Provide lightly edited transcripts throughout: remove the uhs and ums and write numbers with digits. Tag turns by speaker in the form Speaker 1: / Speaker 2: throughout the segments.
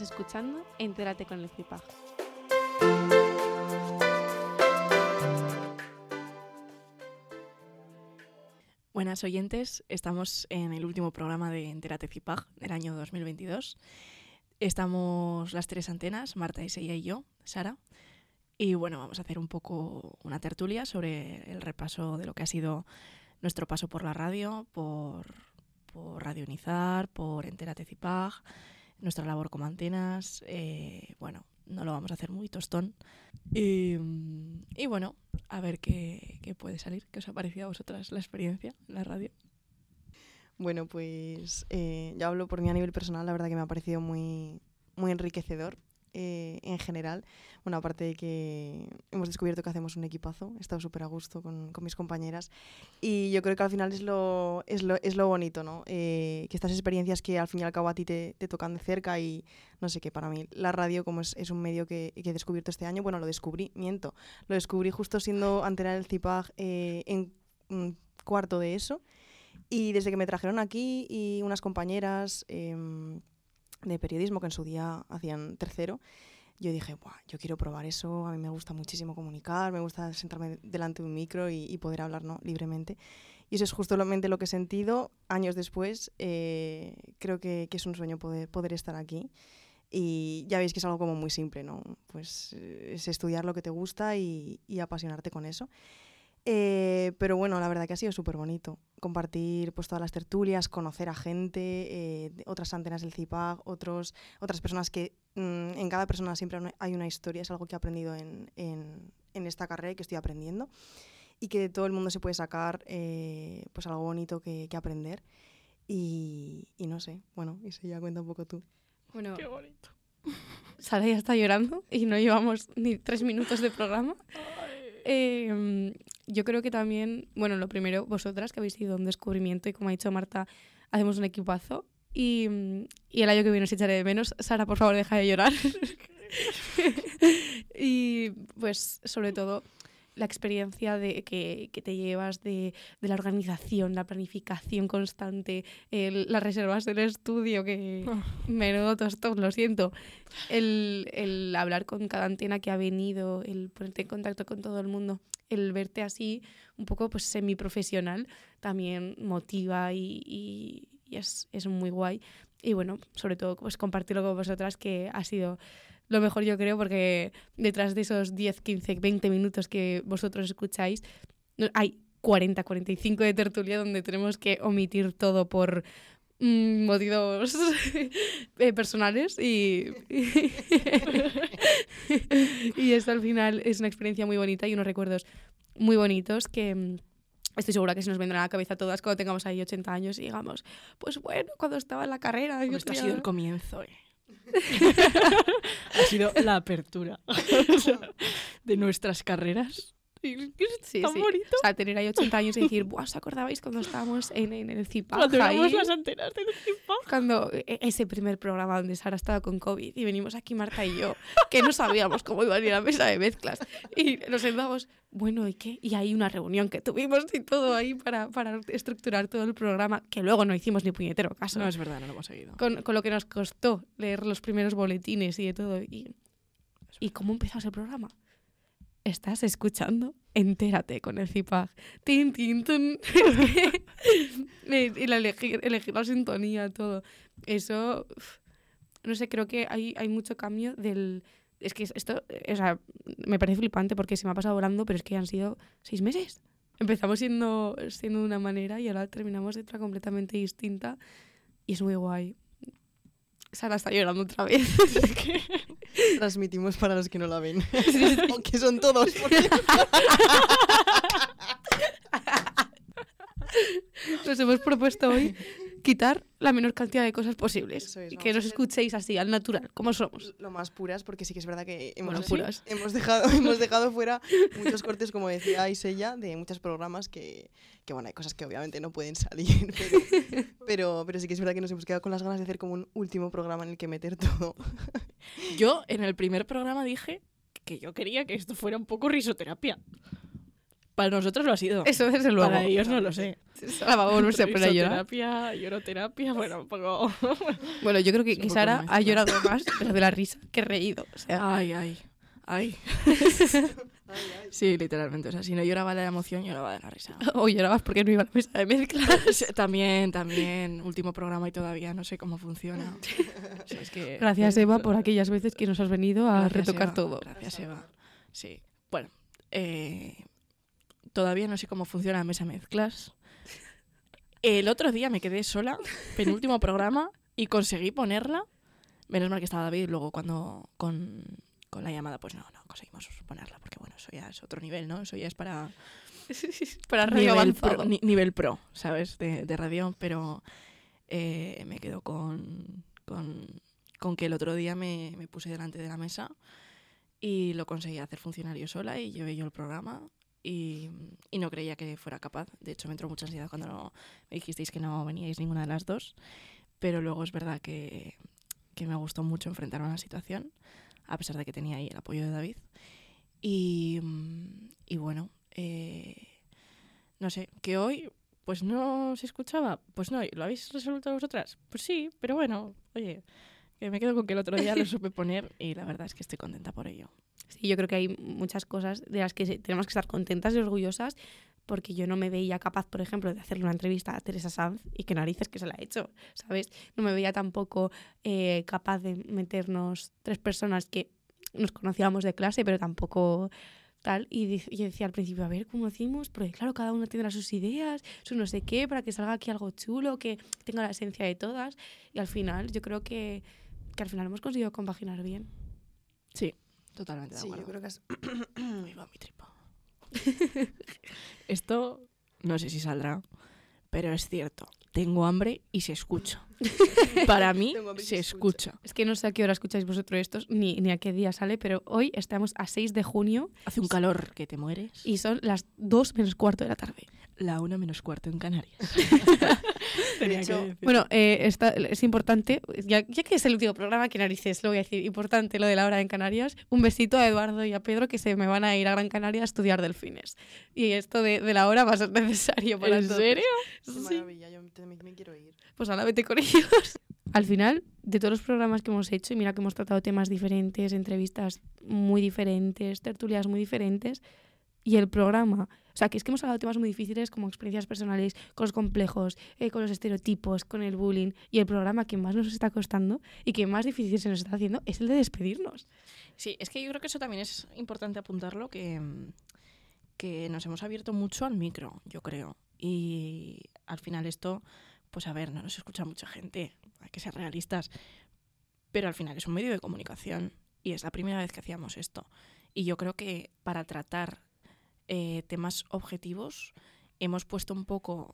Speaker 1: Estás escuchando Entérate con el CIPAG. Buenas oyentes, estamos en el último programa de Entérate CIPAG del año 2022. Estamos las tres antenas, Marta, Iseia y yo, Sara. Y bueno, vamos a hacer un poco una tertulia sobre el repaso de lo que ha sido nuestro paso por la radio, por Radio Unizar, por Entérate CIPAG, nuestra labor como antenas. Bueno, no lo vamos a hacer muy tostón. Y bueno, a ver qué puede salir. ¿Qué os ha parecido a vosotras la experiencia en la radio?
Speaker 2: Bueno, pues yo hablo por mí a nivel personal, la verdad que me ha parecido muy, muy enriquecedor en general. Bueno, aparte de que hemos descubierto que hacemos un equipazo, he estado súper a gusto con mis compañeras y yo creo que al final es lo bonito, ¿no? Que estas experiencias que al fin y al cabo a ti te tocan de cerca y no sé qué, para mí la radio como es un medio que he descubierto este año, bueno, lo descubrí justo siendo antena del CIPAG en cuarto de ESO. Y desde que me trajeron aquí y unas compañeras de periodismo que en su día hacían tercero, yo dije, buah, yo quiero probar eso, a mí me gusta muchísimo comunicar, me gusta sentarme delante de un micro y poder hablar, ¿no?, libremente. Y eso es justamente lo que he sentido años después. Creo que es un sueño poder estar aquí. Y ya veis que es algo como muy simple, ¿no? Pues es estudiar lo que te gusta y apasionarte con eso. Pero bueno, la verdad que ha sido súper bonito compartir pues todas las tertulias, conocer a gente, otras antenas del CIPAG, otras personas que en cada persona siempre hay una historia, es algo que he aprendido en esta carrera y que estoy aprendiendo, y que de todo el mundo se puede sacar pues algo bonito que aprender y no sé, bueno, y eso ya cuenta un poco tú.
Speaker 1: Bueno, qué bonito. Sara ya está llorando y no llevamos ni 3 minutos de programa. Yo creo que también, bueno, lo primero, vosotras que habéis sido un descubrimiento y como ha dicho Marta, hacemos un equipazo y el año que viene os echaré de menos. Sara, por favor, deja de llorar. Y pues sobre todo la experiencia de que te llevas de la organización, la planificación constante, las reservas del estudio, que menudo tostón, lo siento, el hablar con cada antena que ha venido, el ponerte en contacto con todo el mundo, el verte así un poco pues semiprofesional también motiva y es muy guay. Y bueno, sobre todo pues compartirlo con vosotras, que ha sido lo mejor, yo creo, porque detrás de esos 10, 15, 20 minutos que vosotros escucháis, hay 40, 45 de tertulia donde tenemos que omitir todo por motivos personales y esto al final es una experiencia muy bonita y unos recuerdos muy bonitos que estoy segura que se nos vendrán a la cabeza todas cuando tengamos ahí 80 años y digamos, pues bueno, cuando estaba en la carrera...
Speaker 3: Esto ha sido el comienzo, ha sido la apertura de nuestras carreras.
Speaker 1: Sí,
Speaker 3: tan
Speaker 1: sí.
Speaker 3: bonito.
Speaker 1: O sea, tener ahí 80 años y decir, ¿os acordabais cuando estábamos en el CIPAG?
Speaker 3: Cuando éramos las antenas del CIPAG.
Speaker 1: Cuando ese primer programa donde Sara estaba con COVID y venimos aquí Marta y yo, que no sabíamos cómo iba a ir a la mesa de mezclas. Y nos sentamos, bueno, ¿y qué? Y hay una reunión que tuvimos y todo ahí para estructurar todo el programa, que luego no hicimos ni puñetero caso.
Speaker 3: No, es verdad, no lo hemos seguido.
Speaker 1: Con lo que nos costó leer los primeros boletines y de todo. ¿Y cómo empezamos el programa? Estás escuchando Entérate con el CIPAG. Tin, tin, tin. Y elegir la sintonía, todo. Eso, no sé, creo que hay mucho cambio del... Es que esto, o sea, me parece flipante porque se me ha pasado volando, pero es que han sido 6 meses. Empezamos siendo de una manera y ahora terminamos de otra completamente distinta y es muy guay. Sara está llorando otra vez.
Speaker 2: Transmitimos para los que no la ven. Sí. Aunque son todos.
Speaker 1: Nos hemos propuesto hoy quitar la menor cantidad de cosas posibles.
Speaker 2: Eso es,
Speaker 1: y que nos escuchéis así, al natural, como somos.
Speaker 2: Lo más puras, porque sí que es verdad que
Speaker 1: hemos
Speaker 2: dejado fuera muchos cortes, como decía Iseia, de muchos programas que bueno, hay cosas que obviamente no pueden salir, pero sí que es verdad que nos hemos quedado con las ganas de hacer como un último programa en el que meter todo.
Speaker 3: Yo en el primer programa dije que yo quería que esto fuera un poco risoterapia. Para nosotros lo ha sido.
Speaker 1: Eso desde luego.
Speaker 3: Para ellos no lo sé.
Speaker 1: Sara va a volverse a poner a llorar.
Speaker 3: Risoterapia, lloroterapia, bueno, un poco...
Speaker 1: Bueno, yo creo que,
Speaker 3: Es un
Speaker 1: que
Speaker 3: poco
Speaker 1: Sara
Speaker 3: una
Speaker 1: ha
Speaker 3: mezcla.
Speaker 1: llorado más, pero de la risa que reído. O sea,
Speaker 3: Ay. Sí, literalmente. O sea, si no lloraba de la emoción, lloraba de la risa.
Speaker 1: o llorabas porque no iba a la mesa de mezclas.
Speaker 3: También. Último programa y todavía no sé cómo funciona. O sea, es que...
Speaker 1: Gracias, Eva, por aquellas veces que nos has venido a
Speaker 3: Gracias,
Speaker 1: retocar
Speaker 3: Eva.
Speaker 1: todo.
Speaker 3: Gracias, Eva. Sí. Bueno, todavía no sé cómo funciona la mesa mezclas. El otro día me quedé sola, penúltimo programa, y conseguí ponerla. Menos mal que estaba David, luego cuando con la llamada, pues no conseguimos ponerla, porque bueno, eso ya es otro nivel, ¿no? Eso ya es para
Speaker 1: Para radio avanzado.
Speaker 3: nivel pro, ¿sabes? De radio, pero me quedo con que el otro día me puse delante de la mesa y lo conseguí hacer funcionar yo sola y llevé yo el programa y no creía que fuera capaz. De hecho, me entró mucha ansiedad cuando me dijisteis que no veníais ninguna de las dos, pero luego es verdad que me gustó mucho enfrentarme a la situación, a pesar de que tenía ahí el apoyo de David. Y bueno, no sé, que hoy pues no se escuchaba. Pues no, ¿lo habéis resuelto vosotras? Pues sí, pero bueno, oye, que me quedo con que el otro día lo supe poner y la verdad es que estoy contenta por ello.
Speaker 1: Sí, yo creo que hay muchas cosas de las que tenemos que estar contentas y orgullosas, porque yo no me veía capaz, por ejemplo, de hacerle una entrevista a Teresa Sanz, y qué narices que se la ha hecho, ¿sabes? No me veía tampoco capaz de meternos 3 personas que nos conocíamos de clase, pero tampoco tal. Y yo decía al principio, a ver, ¿cómo hacemos? Porque claro, cada uno tendrá sus ideas, su no sé qué, para que salga aquí algo chulo, que tenga la esencia de todas. Y al final, yo creo que al final hemos conseguido compaginar bien.
Speaker 3: Sí, totalmente de
Speaker 2: Sí,
Speaker 3: acuerdo.
Speaker 2: yo creo que es...
Speaker 3: Ahí va mi tripa. Esto no sé si saldrá, pero es cierto. Tengo hambre y se escucha. Para mí
Speaker 2: Tengo hambre y
Speaker 3: se
Speaker 2: se
Speaker 3: escucha.
Speaker 1: Es que no sé a qué hora escucháis vosotros estos, ni a qué día sale, pero hoy estamos a 6 de junio
Speaker 3: Hace un calor que te mueres.
Speaker 1: y son las 2 menos cuarto de la tarde.
Speaker 3: La 1 menos cuarto en Canarias.
Speaker 2: De hecho,
Speaker 1: Bueno, es importante, ya que es el último programa, que narices, lo voy a decir, importante lo de la hora en Canarias. Un besito a Eduardo y a Pedro, que se me van a ir a Gran Canaria a estudiar delfines. Y esto de la hora va a ser necesario para
Speaker 3: ¿En
Speaker 1: todos.
Speaker 3: serio?
Speaker 2: qué
Speaker 1: Sí.
Speaker 2: maravilla, yo también me quiero ir.
Speaker 1: Pues ahora vete con ellos. Al final, de todos los programas que hemos hecho, y mira que hemos tratado temas diferentes, entrevistas muy diferentes, tertulias muy diferentes, y el programa, o sea, que es que hemos hablado de temas muy difíciles como experiencias personales, con los complejos, con los estereotipos, con el bullying, y el programa que más nos está costando y que más difícil se nos está haciendo es el de despedirnos.
Speaker 3: Sí, es que yo creo que eso también es importante apuntarlo, que nos hemos abierto mucho al micro, yo creo. Y al final esto, pues a ver, no nos escucha mucha gente, hay que ser realistas, pero al final es un medio de comunicación y es la primera vez que hacíamos esto. Y yo creo que para tratar temas objetivos hemos puesto un poco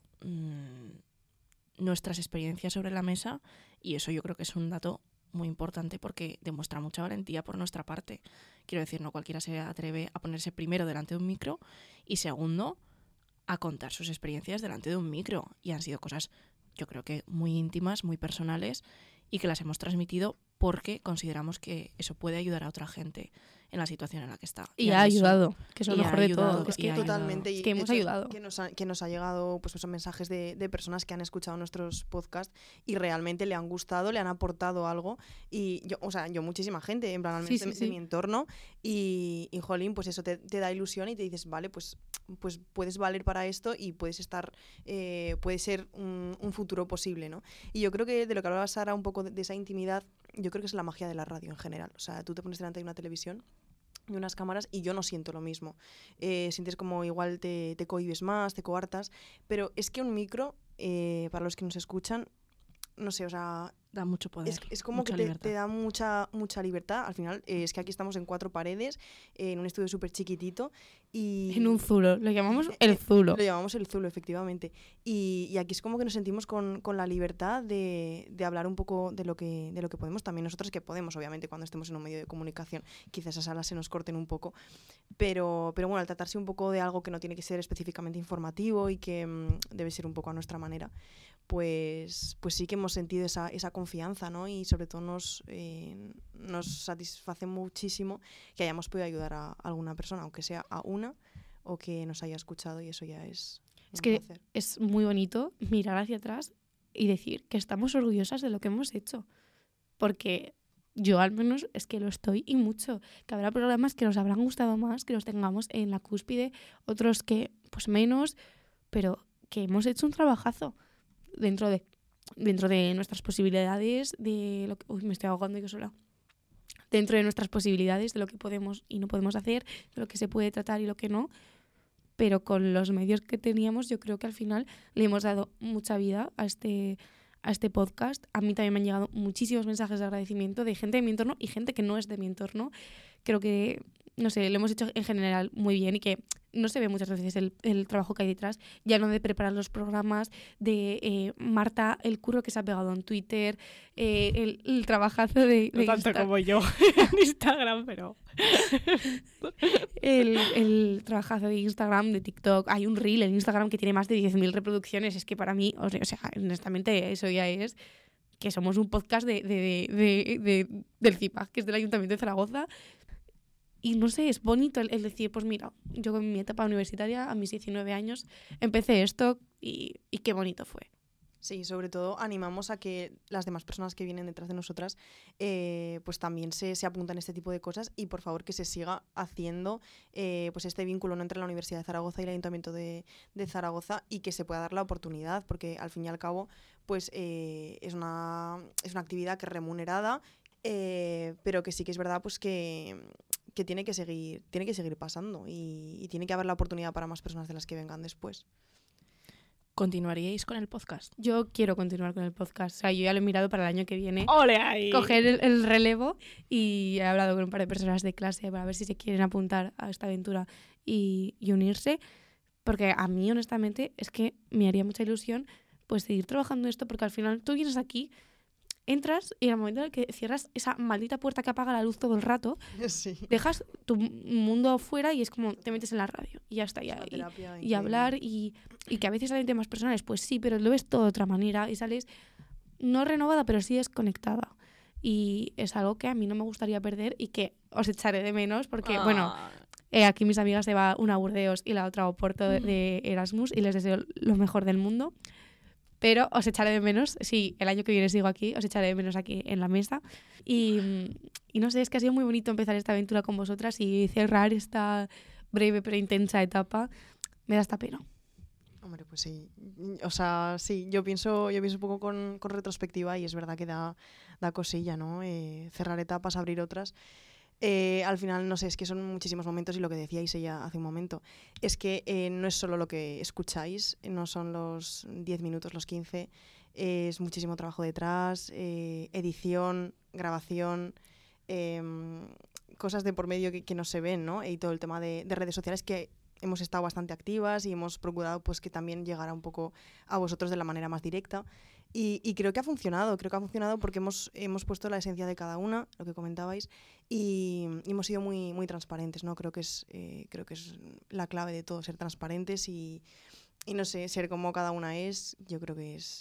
Speaker 3: nuestras experiencias sobre la mesa y eso yo creo que es un dato muy importante porque demuestra mucha valentía por nuestra parte. Quiero decir, no cualquiera se atreve a ponerse primero delante de un micro y segundo a contar sus experiencias delante de un micro y han sido cosas yo creo que muy íntimas, muy personales y que las hemos transmitido porque consideramos que eso puede ayudar a otra gente en la situación en la que está.
Speaker 1: Y
Speaker 3: a
Speaker 1: ha
Speaker 3: eso-
Speaker 1: ayudado, que eso es
Speaker 3: y
Speaker 1: lo
Speaker 3: ha
Speaker 1: mejor de
Speaker 3: ayudado,
Speaker 1: todo. Es
Speaker 3: y
Speaker 1: que
Speaker 3: ha
Speaker 2: Totalmente.
Speaker 1: Es
Speaker 2: Y
Speaker 1: que
Speaker 2: de
Speaker 1: hemos
Speaker 2: hecho,
Speaker 1: ayudado.
Speaker 2: Que nos ha llegado pues esos mensajes de personas que han escuchado nuestros podcasts y realmente le han gustado, le han aportado algo. Y yo, o sea, yo muchísima gente, en plan, al menos
Speaker 1: Sí,
Speaker 2: de,
Speaker 1: sí,
Speaker 2: de
Speaker 1: sí.
Speaker 2: mi entorno. Y jolín, pues eso te da ilusión y te dices, vale, pues puedes valer para esto y puedes estar, puede ser un futuro posible, ¿no? Y yo creo que de lo que hablaba Sara, un poco de esa intimidad, yo creo que es la magia de la radio en general. O sea, tú te pones delante de una televisión, de unas cámaras, y yo no siento lo mismo. Sientes como igual te cohibes más, te coartas, pero es que un micro, para los que nos escuchan, no sé, o sea,
Speaker 3: Da mucho poder,
Speaker 2: es como
Speaker 3: mucha
Speaker 2: que te
Speaker 3: libertad.
Speaker 2: da mucha libertad. Al final, es que aquí estamos en 4 paredes, en un estudio súper chiquitito. Y
Speaker 1: En un zulo, lo llamamos el zulo.
Speaker 2: Lo llamamos el zulo, efectivamente. Y aquí es como que nos sentimos con la libertad de hablar un poco de lo que podemos. También nosotros que podemos, obviamente, cuando estemos en un medio de comunicación. Quizás esas salas se nos corten un poco. Pero bueno, al tratarse un poco de algo que no tiene que ser específicamente informativo y que debe ser un poco a nuestra manera, pues sí que hemos sentido esa confianza, ¿no? Y sobre todo nos satisface muchísimo que hayamos podido ayudar a alguna persona, aunque sea a una o que nos haya escuchado, y eso ya es un
Speaker 1: que
Speaker 2: placer.
Speaker 1: es muy bonito mirar hacia atrás y decir que estamos orgullosas de lo que hemos hecho. Porque yo al menos es que lo estoy y mucho. Que habrá programas que nos habrán gustado más, que los tengamos en la cúspide, otros que pues menos, pero que hemos hecho un trabajazo dentro de nuestras posibilidades, de lo que... Uy, me estoy ahogando yo sola. Dentro de nuestras posibilidades, de lo que podemos y no podemos hacer, de lo que se puede tratar y lo que no. Pero con los medios que teníamos, yo creo que al final le hemos dado mucha vida a este podcast. A mí también me han llegado muchísimos mensajes de agradecimiento de gente de mi entorno y gente que no es de mi entorno. Creo que, no sé, lo hemos hecho en general muy bien y que no se ve muchas veces el trabajo que hay detrás, ya no de preparar los programas, de Marta, el curro que se ha pegado en Twitter, el trabajazo de
Speaker 3: No tanto como yo en Instagram, pero...
Speaker 1: el trabajazo de Instagram, de TikTok. Hay un reel en Instagram que tiene más de 10.000 reproducciones. Es que para mí, o sea, honestamente, eso ya es que somos un podcast del CIPAG, que es del Ayuntamiento de Zaragoza. Y no sé, es bonito el decir, pues mira, yo en mi etapa universitaria, a mis 19 años, empecé esto y qué bonito fue.
Speaker 2: Sí, sobre todo animamos a que las demás personas que vienen detrás de nosotras pues también se apuntan a este tipo de cosas, y por favor que se siga haciendo pues este vínculo, ¿no?, entre la Universidad de Zaragoza y el Ayuntamiento de Zaragoza, y que se pueda dar la oportunidad, porque al fin y al cabo pues es una actividad que es remunerada, pero que sí que es verdad pues que tiene que seguir pasando, y tiene que haber la oportunidad para más personas de las que vengan después.
Speaker 3: ¿Continuaríais con el podcast?
Speaker 1: Yo quiero continuar con el podcast. O sea, yo ya lo he mirado para el año que viene.
Speaker 3: ¡Ole ahí!
Speaker 1: Coger el relevo, y he hablado con un par de personas de clase para ver si se quieren apuntar a esta aventura y unirse. Porque a mí, honestamente, es que me haría mucha ilusión pues seguir trabajando esto, porque al final tú vienes aquí, entras y en el momento en el que cierras esa maldita puerta que apaga la luz todo el rato,
Speaker 2: Sí.
Speaker 1: dejas tu mundo fuera y es como te metes en la radio y ya está. Y hablar y que a veces salen temas personales, pues sí, pero lo ves todo de otra manera y sales no renovada, pero sí desconectada. Y es algo que a mí no me gustaría perder y que os echaré de menos porque, bueno, aquí mis amigas se va una a Burdeos y la otra a Oporto de Erasmus y les deseo lo mejor del mundo. Pero os echaré de menos, sí, el año que viene sigo aquí, os echaré de menos aquí en la mesa. Y no sé, es que ha sido muy bonito empezar esta aventura con vosotras y cerrar esta breve pero intensa etapa. Me da hasta pena.
Speaker 2: Hombre, pues sí. O sea, sí, yo pienso un poco con retrospectiva, y es verdad que da cosilla, ¿no? Cerrar etapas, abrir otras. Al final, no sé, es que son muchísimos momentos, y lo que decíais ella hace un momento, es que no es solo lo que escucháis, no son los 10 minutos, los 15, es muchísimo trabajo detrás, edición, grabación, cosas de por medio que no se ven, ¿no? Y todo el tema de redes sociales, que hemos estado bastante activas y hemos procurado pues que también llegara un poco a vosotros de la manera más directa. Y creo que ha funcionado porque hemos puesto la esencia de cada una, lo que comentabais, y hemos sido muy, muy transparentes, ¿no? Creo que es la clave de todo, ser transparentes y no sé, ser como cada una es, yo creo que es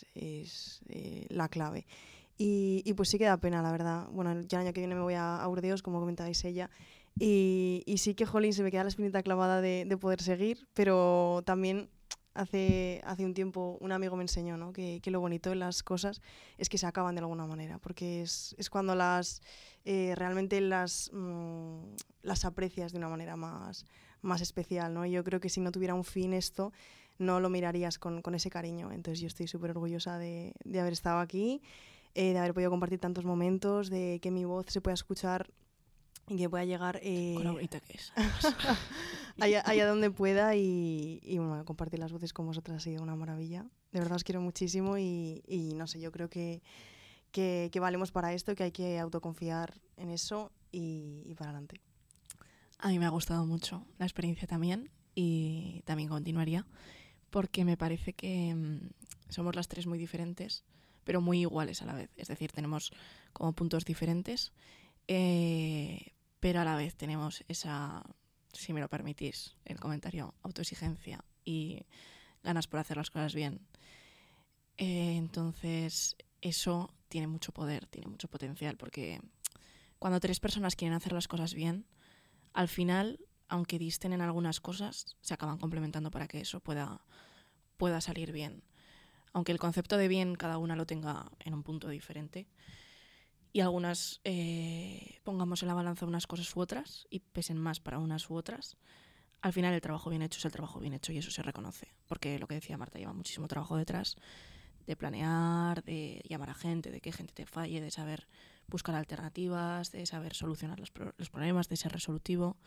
Speaker 2: la clave. Y pues sí que da pena, la verdad. Bueno, ya el año que viene me voy a Burdeos, como comentabais ella, y sí que, jolín, se me queda la espinita clavada de poder seguir, pero también hace un tiempo un amigo me enseñó, ¿no?, que lo bonito de las cosas es que se acaban de alguna manera, porque es cuando realmente las aprecias de una manera más especial, ¿no? Y yo creo que si no tuviera un fin esto, no lo mirarías con ese cariño. Entonces yo estoy súper orgullosa de haber estado aquí, de haber podido compartir tantos momentos, de que mi voz se pueda escuchar y que pueda llegar
Speaker 3: con lo bonita que es.
Speaker 2: allá donde pueda, y bueno, compartir las voces con vosotras ha sido una maravilla. De verdad os quiero muchísimo, y no sé, yo creo que valemos para esto, que hay que autoconfiar en eso y para adelante.
Speaker 3: A mí me ha gustado mucho la experiencia también, y también continuaría, porque me parece que somos las tres muy diferentes, pero muy iguales a la vez. Es decir, tenemos como puntos diferentes, pero a la vez tenemos esa, si me lo permitís, el comentario, autoexigencia y ganas por hacer las cosas bien. Entonces, eso tiene mucho poder, tiene mucho potencial, porque cuando tres personas quieren hacer las cosas bien, al final aunque disten en algunas cosas, se acaban complementando para que eso pueda salir bien. Aunque el concepto de bien cada una lo tenga en un punto diferente y algunas pongamos en la balanza unas cosas u otras y pesen más para unas u otras, al final el trabajo bien hecho es el trabajo bien hecho y eso se reconoce. Porque lo que decía Marta, lleva muchísimo trabajo detrás de planear, de llamar a gente, de que gente te falle, de saber buscar alternativas, de saber solucionar los problemas, de ser resolutivo,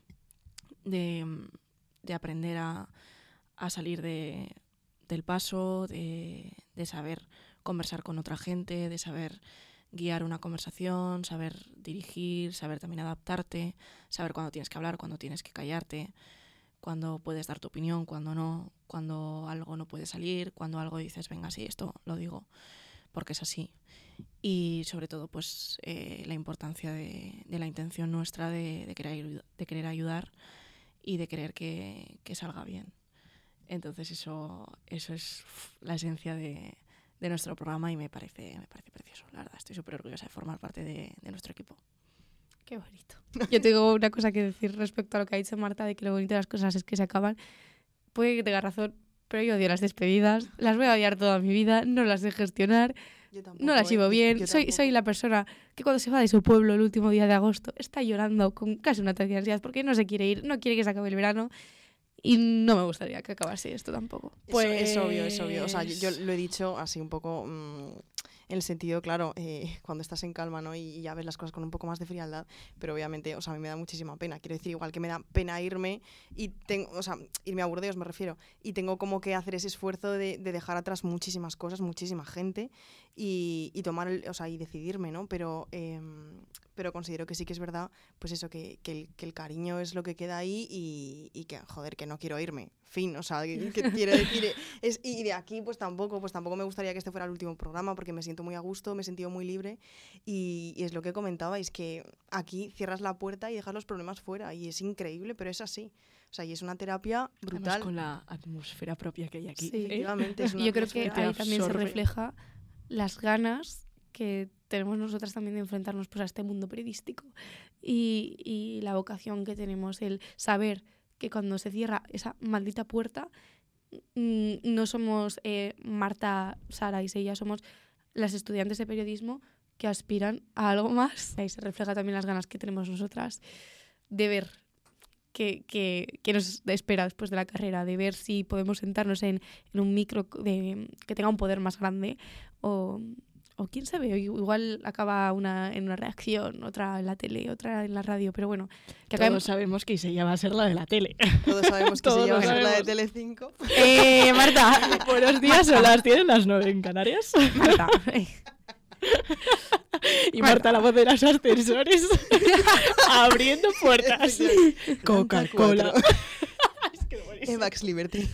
Speaker 3: de aprender a salir del paso, de saber conversar con otra gente, de saber guiar una conversación, saber dirigir, saber también adaptarte, saber cuándo tienes que hablar, cuándo tienes que callarte, cuándo puedes dar tu opinión, cuándo no, cuándo algo no puede salir, cuándo algo dices, venga, sí, esto lo digo porque es así. Y sobre todo, pues la importancia de la intención nuestra de querer ayudar y de querer que salga bien. Entonces eso es la esencia de nuestro programa y me parece precioso, la verdad. Estoy súper orgullosa de formar parte de nuestro equipo.
Speaker 1: Qué bonito. Yo tengo una cosa que decir respecto a lo que ha dicho Marta, de que lo bonito de las cosas es que se acaban. Puede que tenga razón, pero yo odio las despedidas. Las voy a odiar toda mi vida, no las sé gestionar, no las llevo bien. Soy la persona que cuando se va de su pueblo el último día de agosto está llorando con casi un ataque de ansiedad porque no se quiere ir, no quiere que se acabe el verano. Y no me gustaría que acabase esto tampoco.
Speaker 2: Pues es obvio. O sea, yo lo he dicho así un poco en el sentido, claro, cuando estás en calma, ¿no? Y ya ves las cosas con un poco más de frialdad, pero obviamente, o sea, a mí me da muchísima pena. Quiero decir, igual que me da pena irme y irme a Burdeos me refiero, y tengo como que hacer ese esfuerzo de dejar atrás muchísimas cosas, muchísima gente y tomar, y decidirme, ¿no? Pero considero que sí que es verdad, pues eso, que el cariño es lo que queda ahí y que, joder, que no quiero irme. Fin, o sea, que quiero decir, y de aquí pues tampoco me gustaría que este fuera el último programa porque me siento muy a gusto, me he sentido muy libre y es lo que comentabais, que aquí cierras la puerta y dejas los problemas fuera y es increíble, pero es así. O sea, y es una terapia brutal.
Speaker 3: Además, con la atmósfera propia que hay aquí.
Speaker 1: Sí,
Speaker 2: efectivamente. Es una
Speaker 1: yo creo que ahí también se
Speaker 3: absorbe.
Speaker 1: refleja las ganas que tenemos nosotras también de enfrentarnos pues, a este mundo periodístico y la vocación que tenemos, el saber que cuando se cierra esa maldita puerta no somos Marta, Sara y Seiya, somos las estudiantes de periodismo que aspiran a algo más. Ahí se refleja también las ganas que tenemos nosotras de ver que nos espera después de la carrera, de ver si podemos sentarnos en un micro que tenga un poder más grande o quién sabe, igual acaba una en una reacción, otra en la tele, otra en la radio, pero bueno. Que
Speaker 3: Todos sabemos que Isella va a ser la de la tele.
Speaker 2: Todos sabemos que
Speaker 3: Todos
Speaker 2: se lleva a ser la de
Speaker 3: sabemos.
Speaker 2: Telecinco.
Speaker 1: Marta.
Speaker 3: Buenos días, son las 10, las 9 en Canarias.
Speaker 1: Marta.
Speaker 3: Y Marta, la voz de los ascensores, abriendo puertas. Coca-Cola. Es que buenísimo.
Speaker 2: Evax Liberty.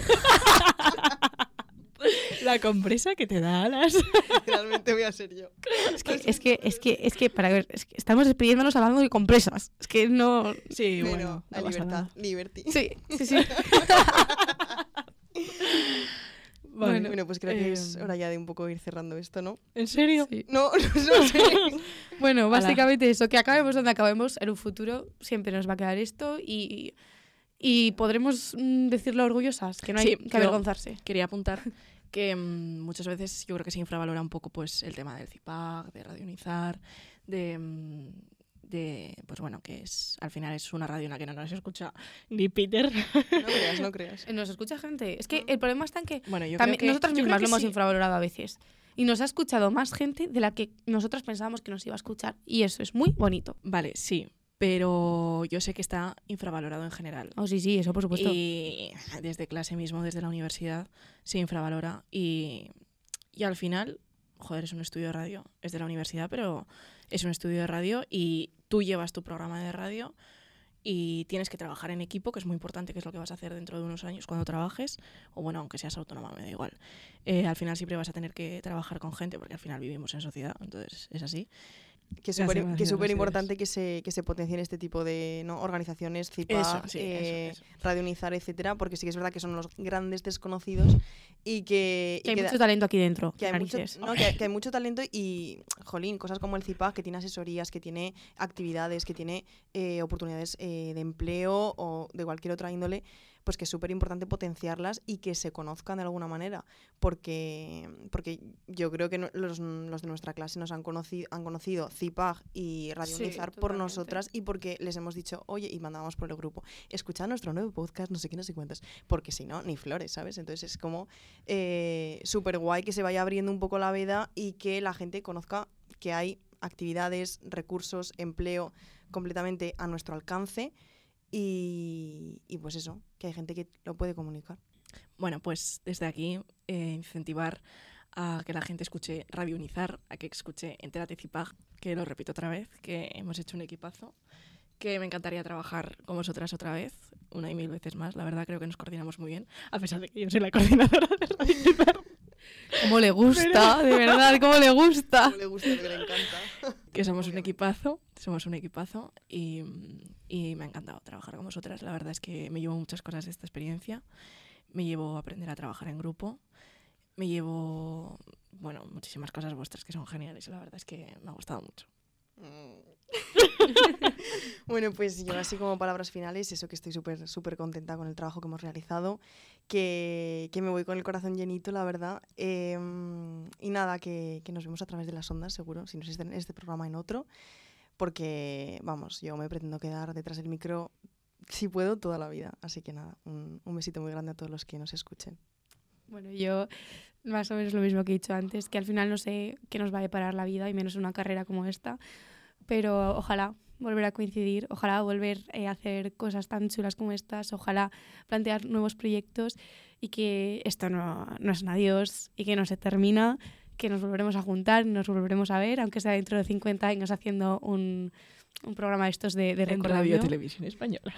Speaker 3: La compresa que te da alas.
Speaker 2: Realmente voy a ser yo.
Speaker 1: Es que para ver, es que estamos despidiéndonos hablando de compresas. Es que no.
Speaker 3: Sí,
Speaker 2: Pero
Speaker 3: bueno,
Speaker 2: a
Speaker 3: no pasa
Speaker 2: libertad.
Speaker 3: nada.
Speaker 2: Liberty.
Speaker 1: Sí.
Speaker 3: Vale.
Speaker 2: Bueno, pues creo que es hora ya de un poco ir cerrando esto, ¿no?
Speaker 3: ¿En serio?
Speaker 1: Sí.
Speaker 2: No sé.
Speaker 1: Bueno, básicamente eso, que acabemos donde acabemos, en un futuro siempre nos va a quedar esto y podremos decirlo orgullosas, que no hay
Speaker 3: Sí,
Speaker 1: que
Speaker 3: yo
Speaker 1: avergonzarse.
Speaker 3: Quería apuntar que muchas veces yo creo que se infravalora un poco pues el tema del CIPAG, de radionizar, de pues bueno, que es al final es una radio en la que no nos escucha ni Peter.
Speaker 2: No creas.
Speaker 1: Nos escucha gente. Es que el problema está en que
Speaker 3: Bueno, yo
Speaker 1: también
Speaker 3: creo que
Speaker 1: nosotras
Speaker 3: yo
Speaker 1: mismas
Speaker 3: creo
Speaker 1: lo
Speaker 3: que
Speaker 1: hemos
Speaker 3: sí.
Speaker 1: infravalorado a veces. Y nos ha escuchado más gente de la que nosotras pensábamos que nos iba a escuchar. Y eso es muy bonito.
Speaker 3: Vale, sí, pero yo sé que está infravalorado en general.
Speaker 1: Oh, sí, eso por supuesto.
Speaker 3: Y desde clase mismo, desde la universidad, se infravalora. Y al final, joder, es un estudio de radio. Es de la universidad, pero es un estudio de radio y tú llevas tu programa de radio y tienes que trabajar en equipo, que es muy importante, que es lo que vas a hacer dentro de unos años cuando trabajes. O bueno, aunque seas autónoma, me da igual. Al final siempre vas a tener que trabajar con gente, porque al final vivimos en sociedad, entonces es así.
Speaker 2: que es
Speaker 3: Gracias,
Speaker 2: súper importante que se potencien este tipo de, ¿no?, organizaciones, CIPAG,
Speaker 3: eso.
Speaker 2: Radio Unizar, etcétera, porque sí que es verdad que son los grandes desconocidos y que
Speaker 1: hay mucho talento aquí dentro.
Speaker 2: que hay mucho talento y, jolín, cosas como el CIPAG, que tiene asesorías, que tiene actividades, que tiene oportunidades de empleo o de cualquier otra índole, pues que es súper importante potenciarlas y que se conozcan de alguna manera, porque yo creo que los de nuestra clase nos han conocido CIPAG y Radio Unizar por nosotras y porque les hemos dicho, oye, y mandábamos por el grupo, escuchad nuestro nuevo podcast, no sé qué, no sé cuántas, porque si no, ni flores, ¿sabes? Entonces es como súper guay que se vaya abriendo un poco la veda y que la gente conozca que hay actividades, recursos, empleo completamente a nuestro alcance. Y pues eso, que hay gente que lo puede comunicar.
Speaker 3: Bueno, pues desde aquí incentivar a que la gente escuche Radio Unizar, a que escuche Entérate CIPAG, que lo repito otra vez, que hemos hecho un equipazo, que me encantaría trabajar con vosotras otra vez, una y mil veces más. La verdad creo que nos coordinamos muy bien, a pesar de que yo soy la coordinadora de Radio Unizar.
Speaker 1: Cómo le gusta, de verdad, cómo le gusta.
Speaker 2: Cómo le gusta, lo que le encanta.
Speaker 3: Que somos un equipazo y me ha encantado trabajar con vosotras. La verdad es que me llevo muchas cosas de esta experiencia. Me llevo a aprender a trabajar en grupo. Me llevo, bueno, muchísimas cosas vuestras que son geniales. La verdad es que me ha gustado mucho.
Speaker 2: Bueno, pues yo así como palabras finales, eso, que estoy súper contenta con el trabajo que hemos realizado, que me voy con el corazón llenito, la verdad. Y nada, que nos vemos a través de las ondas, seguro, si no es en este programa, en otro, porque, vamos, yo me pretendo quedar detrás del micro, si puedo, toda la vida. Así que nada, un besito muy grande a todos los que nos escuchen.
Speaker 1: Bueno, yo más o menos lo mismo que he dicho antes, que al final no sé qué nos va a deparar la vida y menos una carrera como esta, pero ojalá volver a coincidir, ojalá volver a hacer cosas tan chulas como estas, ojalá plantear nuevos proyectos y que esto no es un adiós y que no se termina, que nos volveremos a juntar, nos volveremos a ver, aunque sea dentro de 50 años haciendo un programa de estos de
Speaker 3: en Radio Televisión Española.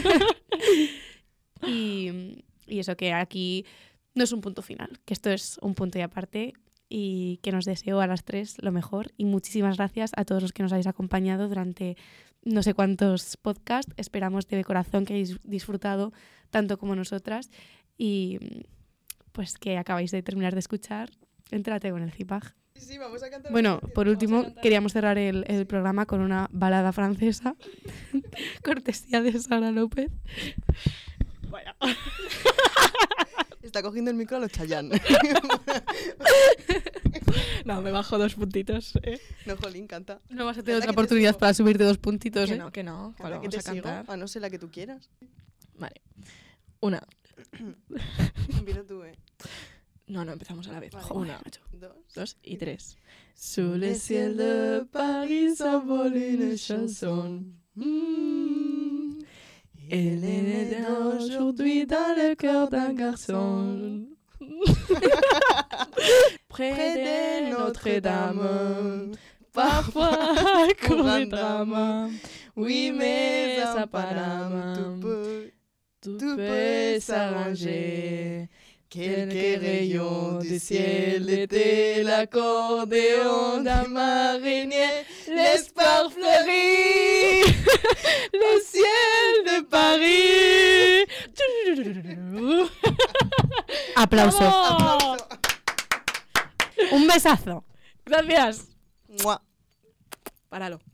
Speaker 1: y eso, que aquí no es un punto final, que esto es un punto y aparte, y que nos deseo a las tres lo mejor. Y muchísimas gracias a todos los que nos habéis acompañado durante no sé cuántos podcasts. Esperamos de corazón que hayáis disfrutado tanto como nosotras y pues que acabáis de terminar de escuchar Entérate con el CIPAG.
Speaker 2: Sí, vamos a cantar.
Speaker 1: Bueno, por último, queríamos cerrar el programa con una balada francesa, cortesía de Sara López.
Speaker 3: Vaya.
Speaker 2: Está cogiendo el micro a los Chayanne.
Speaker 3: No, me bajo 2 puntitos.
Speaker 2: No, jolín, canta.
Speaker 1: No vas a tener otra oportunidad para subirte 2 puntitos, ¿eh?
Speaker 3: Que no. ¿Cuál
Speaker 2: Que
Speaker 3: vamos
Speaker 2: te
Speaker 3: a cantar?
Speaker 2: sigo, no sé la que tú quieras.
Speaker 3: Vale. 1.
Speaker 2: Empieza tú,
Speaker 3: No, empezamos a la vez.
Speaker 2: Vale.
Speaker 3: 1, 2 y 3.
Speaker 2: Sous le ciel de Paris s'envole une chanson.
Speaker 3: Elle est née aujourd'hui dans le cœur d'un garçon. Près de Notre-Dame, parfois court un drame. Oui, mais à Paname, tout peut s'arranger. Quelques rayons du ciel étaient l'accordéon d'un marinier. L'espoir fleurit, le ciel de Paris.
Speaker 1: Aplauso.
Speaker 3: ¡Bravo!
Speaker 1: Un besazo.
Speaker 3: Gracias.
Speaker 2: Mua.
Speaker 3: Páralo.